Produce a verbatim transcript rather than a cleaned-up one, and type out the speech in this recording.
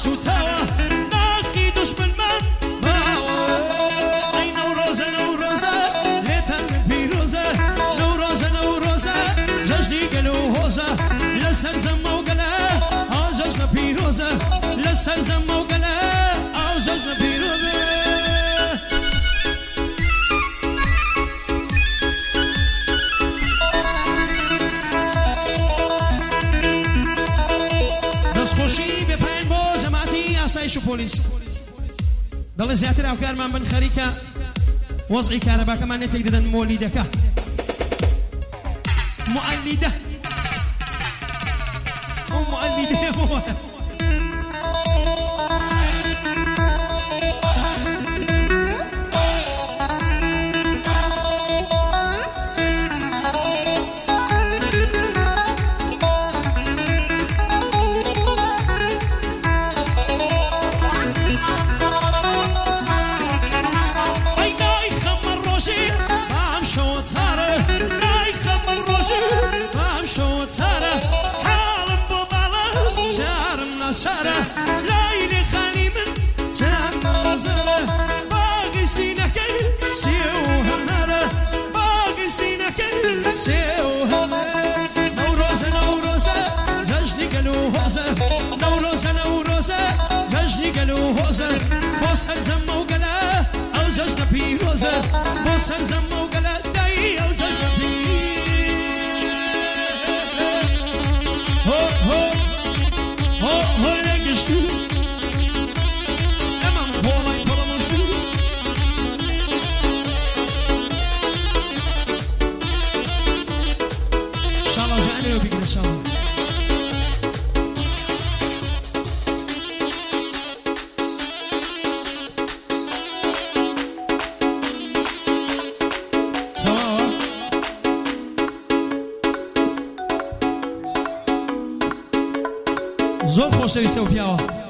سوتاوە ناخی دوشمنمان ماوە ئەی نەورۆزە نەورۆزە لێتان من پیرۆزە نەورۆزە نەورۆزە جەژنی گەل و هۆزە لەسەر زەممە و گەلە ئاو جەژنە پیرۆزە لەسەر زەممە و گەلە ئاو جەژنە پیرۆزە دەستخۆشی بێپایان بۆ جەماعەتی ئاسایش و پۆلیس دەڵێ زیاتر هاوکارمان بن خەریکە وەزعی کارەباکەمان نێتێک دەدەن مۆلیدەکە مؤلیدە ئەو مؤلیدەیە بۆ سارة لايلي خالي من جنة زرة باقي سينك سيوها نارة باقي سينك سيوها نوروزة نوروزة ججني قالوا هوزة نوروزة نوروزة ججني قالوا هوزة بوسر زمة وقلا أو ججنة بيروزة بوسر زمة وقلا داي أو ججنة بيروزة هو هو هو هو لقشتو أمام هولاي بولمشتو إن شاء الله جاءني وبيقنا إن شاء الله زۆر خۆشەویستە و پیاوە